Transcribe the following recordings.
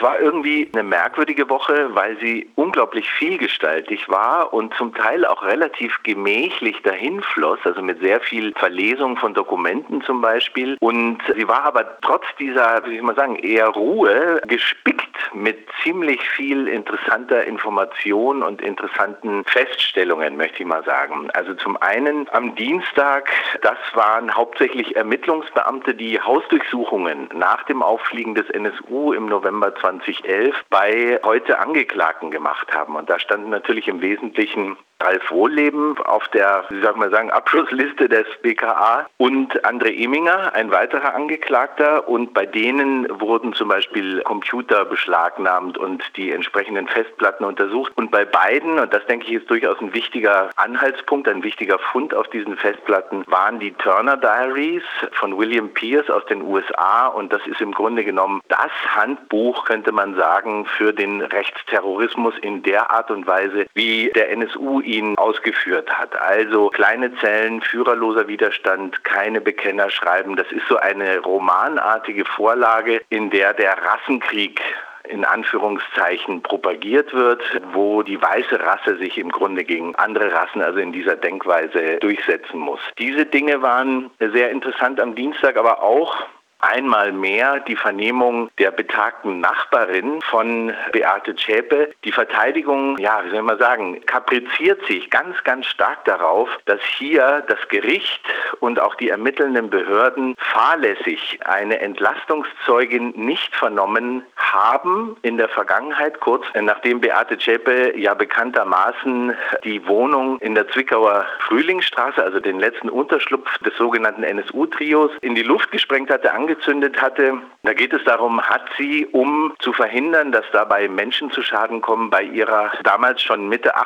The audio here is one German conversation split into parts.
war irgendwie eine merkwürdige Woche, weil sie unglaublich vielgestaltig war und zum Teil auch relativ gemächlich dahin floss, also mit sehr viel Verlesung von Dokumenten zum Beispiel. Und sie war aber trotz dieser, wie soll man sagen, eher Ruhe gespickt mit ziemlich viel interessanter Information und interessanten Feststellungen, möchte ich mal sagen. Also zum einen am Dienstag, das waren hauptsächlich Ermittlungsbeamte, die Hausdurchsuchungen nach dem Auffliegen des NSU im November 2011 bei heute Angeklagten gemacht haben. Und da standen natürlich im Wesentlichen Ralf Wohlleben auf der, wie soll man sagen, Abschlussliste des BKA und André Eminger, ein weiterer Angeklagter. Und bei denen wurden zum Beispiel Computer beschlagnahmt und die entsprechenden Festplatten untersucht. Und bei beiden, und das denke ich ist durchaus ein wichtiger Anhaltspunkt, ein wichtiger Fund auf diesen Festplatten, waren die Turner Diaries von William Pierce aus den USA. Und das ist im Grunde genommen das Handbuch, könnte man sagen, für den Rechtsterrorismus in der Art und Weise, wie der NSU ihn ausgeführt hat. Also kleine Zellen, führerloser Widerstand, keine Bekenner schreiben. Das ist so eine romanartige Vorlage, in der der Rassenkrieg in Anführungszeichen propagiert wird, wo die weiße Rasse sich im Grunde gegen andere Rassen, also in dieser Denkweise, durchsetzen muss. Diese Dinge waren sehr interessant am Dienstag, aber auch einmal mehr die Vernehmung der betagten Nachbarin von Beate Zschäpe. Die Verteidigung, wie soll man sagen, kapriziert sich ganz, ganz stark darauf, dass hier das Gericht und auch die ermittelnden Behörden fahrlässig eine Entlastungszeugin nicht vernommen haben in der Vergangenheit, kurz nachdem Beate Zschäpe ja bekanntermaßen die Wohnung in der Zwickauer Frühlingsstraße, also den letzten Unterschlupf des sogenannten NSU-Trios, in die Luft gesprengt hatte, angezündet hatte. Da geht es darum, hat sie, um zu verhindern, dass dabei Menschen zu Schaden kommen, bei ihrer damals schon Ende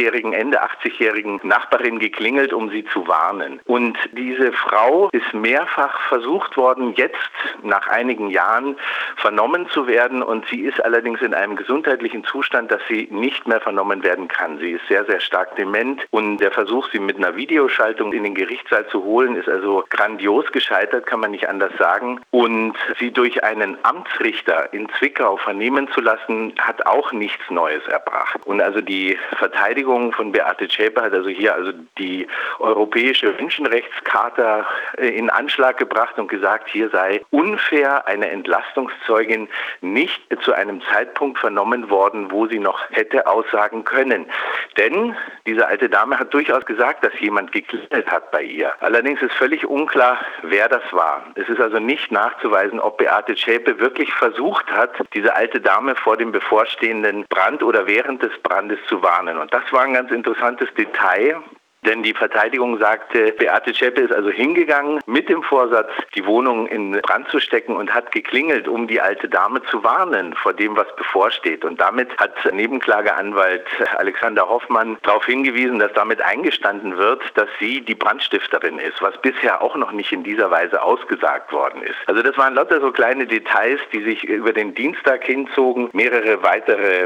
80-jährigen Nachbarin geklingelt, um sie zu warnen. Und diese Frau ist mehrfach versucht worden, jetzt nach einigen Jahren vernommen zu werden, und sie ist allerdings in einem gesundheitlichen Zustand, dass sie nicht mehr vernommen werden kann. Sie ist sehr, sehr stark dement, und der Versuch, sie mit einer Videoschaltung in den Gerichtssaal zu holen, ist also grandios gescheitert, kann man nicht anders sagen. Und sie durch einen Amtsrichter in Zwickau vernehmen zu lassen, hat auch nichts Neues erbracht. Und also die Verteidigung von Beate Zschäpe hat also hier die Europäische Menschenrechtscharta in Anschlag gebracht und gesagt, hier sei unfair eine Entlastungszeugin nicht zu einem Zeitpunkt vernommen worden, wo sie noch hätte aussagen können. Denn diese alte Dame hat durchaus gesagt, dass jemand geklingelt hat bei ihr. Allerdings ist völlig unklar, wer das war. Es ist also nicht nachzuweisen, ob Beate Zschäpe wirklich versucht hat, diese alte Dame vor dem bevorstehenden Brand oder während des Brandes zu warnen. Und das war ein ganz interessantes Detail. Denn die Verteidigung sagte, Beate Zschäpe ist also hingegangen mit dem Vorsatz, die Wohnung in Brand zu stecken, und hat geklingelt, um die alte Dame zu warnen vor dem, was bevorsteht. Und damit hat Nebenklageanwalt Alexander Hoffmann darauf hingewiesen, dass damit eingestanden wird, dass sie die Brandstifterin ist, was bisher auch noch nicht in dieser Weise ausgesagt worden ist. Also das waren lauter so kleine Details, die sich über den Dienstag hinzogen. Mehrere weitere,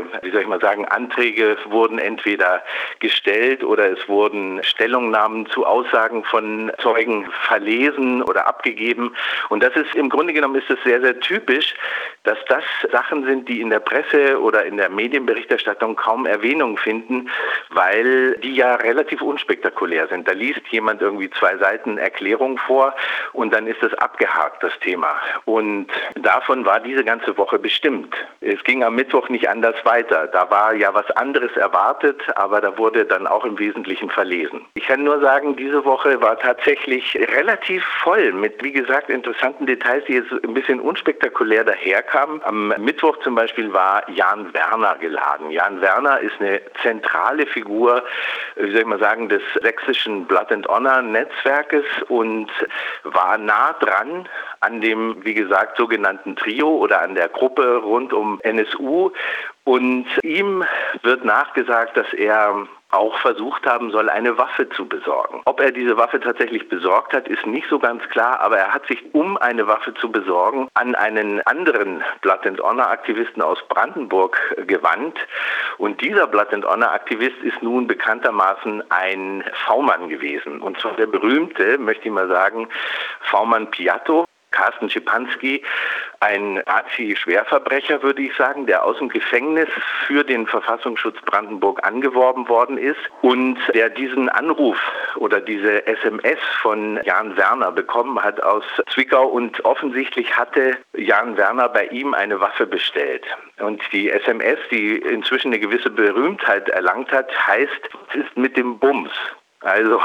Anträge wurden entweder gestellt oder es wurden Stellungnahmen zu Aussagen von Zeugen verlesen oder abgegeben. Und das ist im Grunde genommen ist es sehr, sehr typisch, dass das Sachen sind, die in der Presse oder in der Medienberichterstattung kaum Erwähnung finden, weil die ja relativ unspektakulär sind. Da liest jemand irgendwie 2 Seiten Erklärung vor und dann ist das abgehakt, das Thema. Und davon war diese ganze Woche bestimmt. Es ging am Mittwoch nicht anders weiter. Da war ja was anderes erwartet, aber da wurde dann auch im Wesentlichen verlesen. Ich kann nur sagen, diese Woche war tatsächlich relativ voll mit, wie gesagt, interessanten Details, die jetzt ein bisschen unspektakulär daherkamen. Am Mittwoch zum Beispiel war Jan Werner geladen. Jan Werner ist eine zentrale Figur, des sächsischen Blood and Honor Netzwerkes und war nah dran an dem, wie gesagt, sogenannten Trio oder an der Gruppe rund um NSU. Und ihm wird nachgesagt, dass er auch versucht haben soll, eine Waffe zu besorgen. Ob er diese Waffe tatsächlich besorgt hat, ist nicht so ganz klar, aber er hat sich, um eine Waffe zu besorgen, an einen anderen Blood and Honor Aktivisten aus Brandenburg gewandt. Und dieser Blood and Honor Aktivist ist nun bekanntermaßen ein V-Mann gewesen. Und zwar der berühmte, möchte ich mal sagen, V-Mann Piatto. Carsten Schipanski, ein Nazi-Schwerverbrecher, würde ich sagen, der aus dem Gefängnis für den Verfassungsschutz Brandenburg angeworben worden ist und der diesen Anruf oder diese SMS von Jan Werner bekommen hat aus Zwickau, und offensichtlich hatte Jan Werner bei ihm eine Waffe bestellt. Und die SMS, die inzwischen eine gewisse Berühmtheit erlangt hat, heißt, es ist mit dem Bums. Also,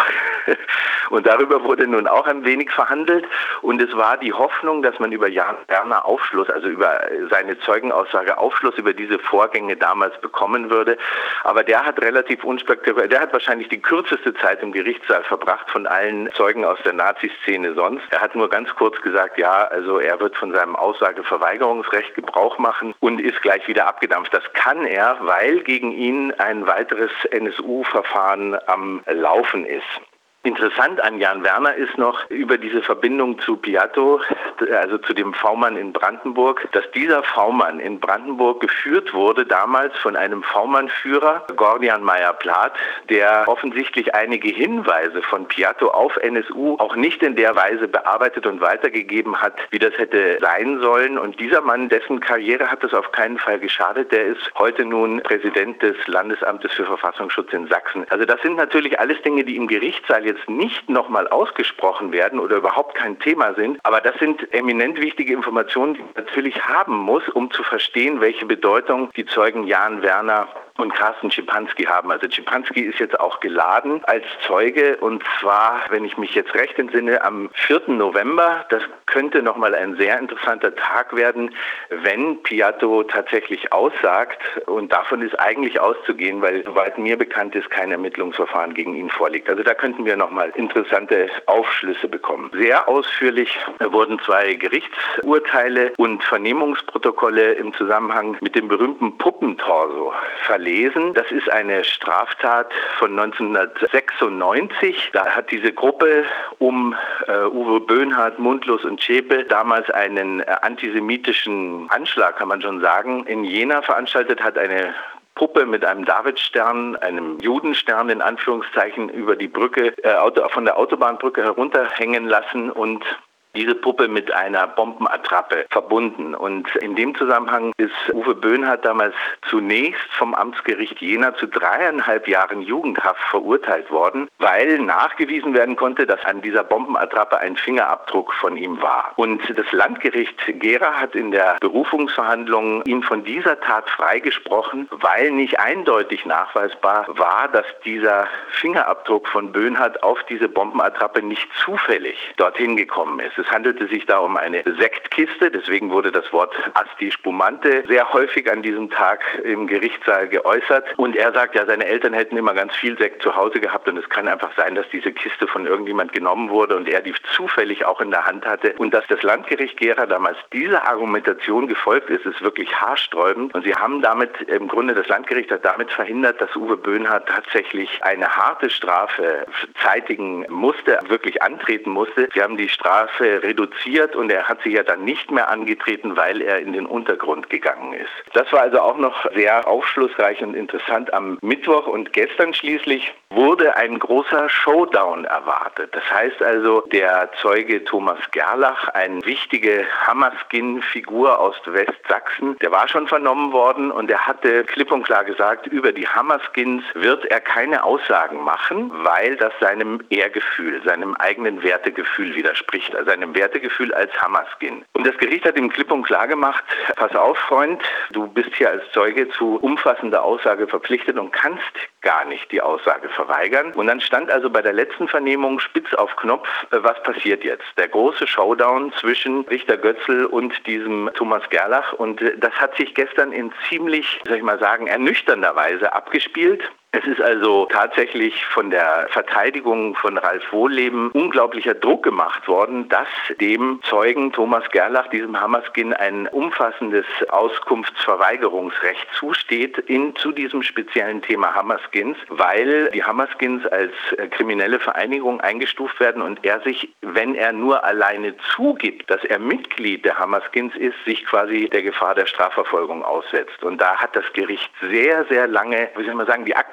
und darüber wurde nun auch ein wenig verhandelt, und es war die Hoffnung, dass man über Jan Werner Aufschluss, also über seine Zeugenaussage Aufschluss über diese Vorgänge damals bekommen würde. Aber der hat relativ unspektakulär, der hat wahrscheinlich die kürzeste Zeit im Gerichtssaal verbracht von allen Zeugen aus der Nazi-Szene sonst. Er hat nur ganz kurz gesagt, ja, also er wird von seinem Aussageverweigerungsrecht Gebrauch machen und ist gleich wieder abgedampft. Das kann er, weil gegen ihn ein weiteres NSU-Verfahren am Laufen ist. Interessant an Jan Werner ist noch über diese Verbindung zu Piatto, also zu dem V-Mann in Brandenburg, dass dieser V-Mann in Brandenburg geführt wurde damals von einem V-Mann-Führer, Gordian Meyer-Plath, der offensichtlich einige Hinweise von Piatto auf NSU auch nicht in der Weise bearbeitet und weitergegeben hat, wie das hätte sein sollen. Und dieser Mann, dessen Karriere hat es auf keinen Fall geschadet, der ist heute nun Präsident des Landesamtes für Verfassungsschutz in Sachsen. Also das sind natürlich alles Dinge, die im Gerichtssaal jetzt nicht nochmal ausgesprochen werden oder überhaupt kein Thema sind, aber das sind eminent wichtige Informationen, die man natürlich haben muss, um zu verstehen, welche Bedeutung die Zeugen Jan Werner und Carsten Schipanski haben. Also Schipanski ist jetzt auch geladen als Zeuge, und zwar, wenn ich mich jetzt recht entsinne, am 4. November. Das könnte nochmal ein sehr interessanter Tag werden, wenn Piatto tatsächlich aussagt, und davon ist eigentlich auszugehen, weil soweit mir bekannt ist, kein Ermittlungsverfahren gegen ihn vorliegt. Also da könnten wir nochmal interessante Aufschlüsse bekommen. Sehr ausführlich wurden 2 Gerichtsurteile und Vernehmungsprotokolle im Zusammenhang mit dem berühmten Puppentorso verlesen. Das ist eine Straftat von 1996. Da hat diese Gruppe um Uwe Böhnhardt, Mundlos und Zschäpe damals einen antisemitischen Anschlag, kann man schon sagen, in Jena veranstaltet, hat eine Puppe mit einem Davidstern, einem Judenstern in Anführungszeichen, über die Brücke, von der Autobahnbrücke herunterhängen lassen und diese Puppe mit einer Bombenattrappe verbunden. Und in dem Zusammenhang ist Uwe Böhnhardt damals zunächst vom Amtsgericht Jena zu 3,5 Jahren Jugendhaft verurteilt worden, weil nachgewiesen werden konnte, dass an dieser Bombenattrappe ein Fingerabdruck von ihm war. Und das Landgericht Gera hat in der Berufungsverhandlung ihn von dieser Tat freigesprochen, weil nicht eindeutig nachweisbar war, dass dieser Fingerabdruck von Böhnhardt auf diese Bombenattrappe nicht zufällig dorthin gekommen ist. Es handelte sich da um eine Sektkiste, deswegen wurde das Wort Asti Spumante sehr häufig an diesem Tag im Gerichtssaal geäußert. Und er sagt, ja, seine Eltern hätten immer ganz viel Sekt zu Hause gehabt, und es kann einfach sein, dass diese Kiste von irgendjemand genommen wurde und er die zufällig auch in der Hand hatte. Und dass das Landgericht Gera damals dieser Argumentation gefolgt ist, ist wirklich haarsträubend. Und sie haben damit, im Grunde das Landgericht hat damit verhindert, dass Uwe Böhnhardt tatsächlich eine harte Strafe zeitigen musste, wirklich antreten musste. Sie haben die Strafe reduziert, und er hat sich ja dann nicht mehr angetreten, weil er in den Untergrund gegangen ist. Das war also auch noch sehr aufschlussreich und interessant am Mittwoch, und gestern schließlich wurde ein großer Showdown erwartet. Das heißt also, der Zeuge Thomas Gerlach, eine wichtige Hammerskin-Figur aus Westsachsen, der war schon vernommen worden, und er hatte klipp und klar gesagt, über die Hammerskins wird er keine Aussagen machen, weil das seinem Ehrgefühl, seinem eigenen Wertegefühl widerspricht, also seinem Wertegefühl als Hammerskin. Und das Gericht hat ihm klipp und klar gemacht, pass auf, Freund, du bist hier als Zeuge zu umfassender Aussage verpflichtet und kannst gar nicht die Aussage verweigern. Und dann stand also bei der letzten Vernehmung spitz auf Knopf, was passiert jetzt? Der große Showdown zwischen Richter Götzl und diesem Thomas Gerlach. Und das hat sich gestern in ziemlich, soll ich mal sagen, ernüchternder Weise abgespielt. Es ist also tatsächlich von der Verteidigung von Ralf Wohlleben unglaublicher Druck gemacht worden, dass dem Zeugen Thomas Gerlach, diesem Hammerskin, ein umfassendes Auskunftsverweigerungsrecht zusteht zu diesem speziellen Thema Hammerskins, weil die Hammerskins als kriminelle Vereinigung eingestuft werden und er sich, wenn er nur alleine zugibt, dass er Mitglied der Hammerskins ist, sich quasi der Gefahr der Strafverfolgung aussetzt. Und da hat das Gericht sehr, sehr lange, wie soll man sagen, die Akten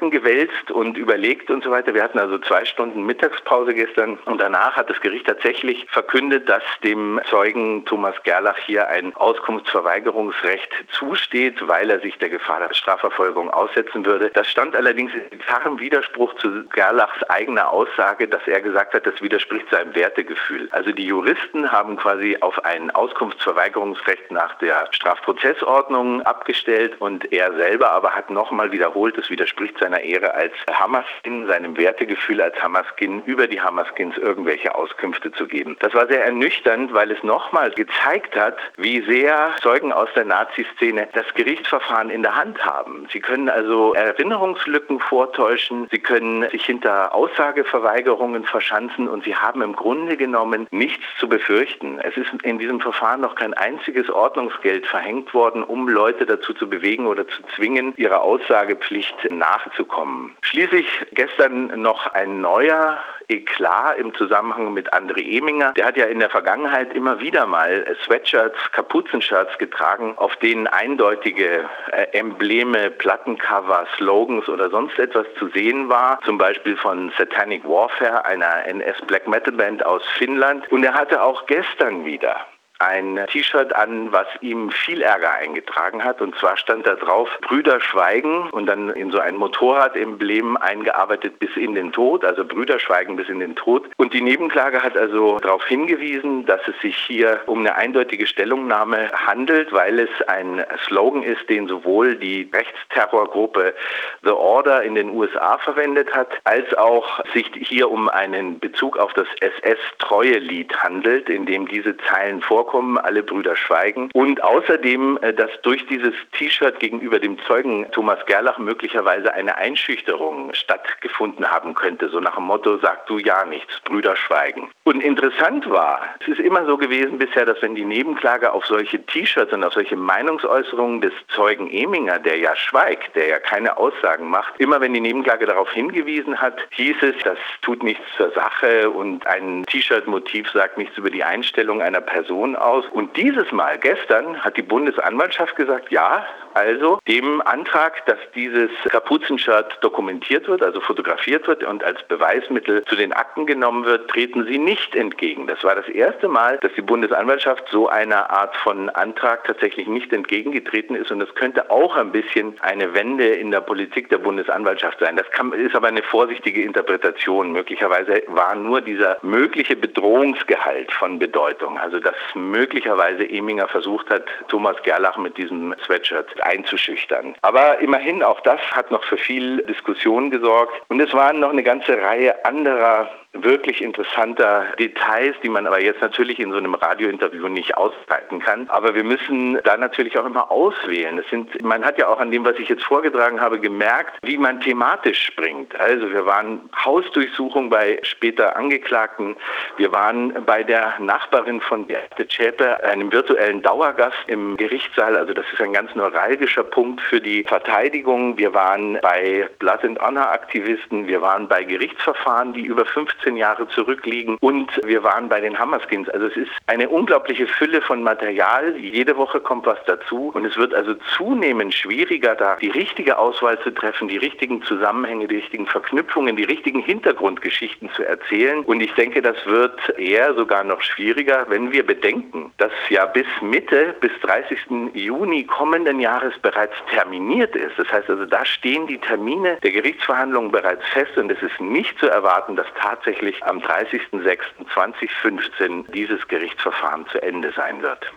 Gedanken gewälzt und überlegt und so weiter. Wir hatten also 2 Stunden Mittagspause gestern und danach hat das Gericht tatsächlich verkündet, dass dem Zeugen Thomas Gerlach hier ein Auskunftsverweigerungsrecht zusteht, weil er sich der Gefahr der Strafverfolgung aussetzen würde. Das stand allerdings in klarem Widerspruch zu Gerlachs eigener Aussage, dass er gesagt hat, das widerspricht seinem Wertegefühl. Also die Juristen haben quasi auf ein Auskunftsverweigerungsrecht nach der Strafprozessordnung abgestellt und er selber aber hat nochmal wiederholt, es widerspricht seiner Ehre als Hamaskin, seinem Wertegefühl als Hamaskin, über die Hamaskins irgendwelche Auskünfte zu geben. Das war sehr ernüchternd, weil es nochmal gezeigt hat, wie sehr Zeugen aus der Nazi-Szene das Gerichtsverfahren in der Hand haben. Sie können also Erinnerungslücken vortäuschen, sie können sich hinter Aussageverweigerungen verschanzen und sie haben im Grunde genommen nichts zu befürchten. Es ist in diesem Verfahren noch kein einziges Ordnungsgeld verhängt worden, um Leute dazu zu bewegen oder zu zwingen, ihrer Aussagepflicht nachzukommen. Schließlich gestern noch ein neuer Eklat im Zusammenhang mit André Eminger. Der hat ja in der Vergangenheit immer wieder mal Sweatshirts, Kapuzenshirts getragen, auf denen eindeutige Embleme, Plattencover, Slogans oder sonst etwas zu sehen war. Zum Beispiel von Satanic Warfare, einer NS-Black-Metal-Band aus Finnland. Und er hatte auch gestern wieder ein T-Shirt an, was ihm viel Ärger eingetragen hat. Und zwar stand da drauf, Brüder schweigen und dann in so ein Motorrademblem eingearbeitet bis in den Tod, also Brüder schweigen bis in den Tod. Und die Nebenklage hat also darauf hingewiesen, dass es sich hier um eine eindeutige Stellungnahme handelt, weil es ein Slogan ist, den sowohl die Rechtsterrorgruppe The Order in den USA verwendet hat, als auch sich hier um einen Bezug auf das SS-Treue-Lied handelt, in dem diese Zeilen vorkommen, alle Brüder schweigen. Und außerdem, dass durch dieses T-Shirt gegenüber dem Zeugen Thomas Gerlach möglicherweise eine Einschüchterung stattgefunden haben könnte. So nach dem Motto, sag du ja nichts, Brüder schweigen. Und interessant war, es ist immer so gewesen bisher, dass wenn die Nebenklage auf solche T-Shirts und auf solche Meinungsäußerungen des Zeugen Eminger, der ja schweigt, der ja keine Aussagen macht, immer wenn die Nebenklage darauf hingewiesen hat, hieß es, das tut nichts zur Sache und ein T-Shirt-Motiv sagt nichts über die Einstellung einer Person aus. Und dieses Mal, gestern, hat die Bundesanwaltschaft gesagt, ja, also dem Antrag, dass dieses Kapuzenshirt dokumentiert wird, also fotografiert wird und als Beweismittel zu den Akten genommen wird, treten sie nicht entgegen. Das war das erste Mal, dass die Bundesanwaltschaft so einer Art von Antrag tatsächlich nicht entgegengetreten ist. Und das könnte auch ein bisschen eine Wende in der Politik der Bundesanwaltschaft sein. Das ist aber eine vorsichtige Interpretation. Möglicherweise war nur dieser mögliche Bedrohungsgehalt von Bedeutung. Also dass möglicherweise Eminger versucht hat, Thomas Gerlach mit diesem Sweatshirt einzuschüchtern. Aber immerhin, auch das hat noch für viel Diskussion gesorgt. Und es waren noch eine ganze Reihe anderer wirklich interessanter Details, die man aber jetzt natürlich in so einem Radiointerview nicht ausbreiten kann. Aber wir müssen da natürlich auch immer auswählen. Man hat ja auch an dem, was ich jetzt vorgetragen habe, gemerkt, wie man thematisch springt. Also wir waren Hausdurchsuchung bei später Angeklagten. Wir waren bei der Nachbarin von Beate Zschäpe, einem virtuellen Dauergast im Gerichtssaal. Also das ist ein ganz neuralgischer Punkt für die Verteidigung. Wir waren bei Blood and Honor Aktivisten. Wir waren bei Gerichtsverfahren, die über 15 Jahre zurückliegen und wir waren bei den Hamaskins. Also es ist eine unglaubliche Fülle von Material. Jede Woche kommt was dazu und es wird also zunehmend schwieriger, da die richtige Auswahl zu treffen, die richtigen Zusammenhänge, die richtigen Verknüpfungen, die richtigen Hintergrundgeschichten zu erzählen. Und ich denke, das wird eher sogar noch schwieriger, wenn wir bedenken, dass ja bis 30. Juni kommenden Jahres bereits terminiert ist. Das heißt also, da stehen die Termine der Gerichtsverhandlungen bereits fest und es ist nicht zu erwarten, dass tatsächlich am 30.06.2015 dieses Gerichtsverfahren zu Ende sein wird.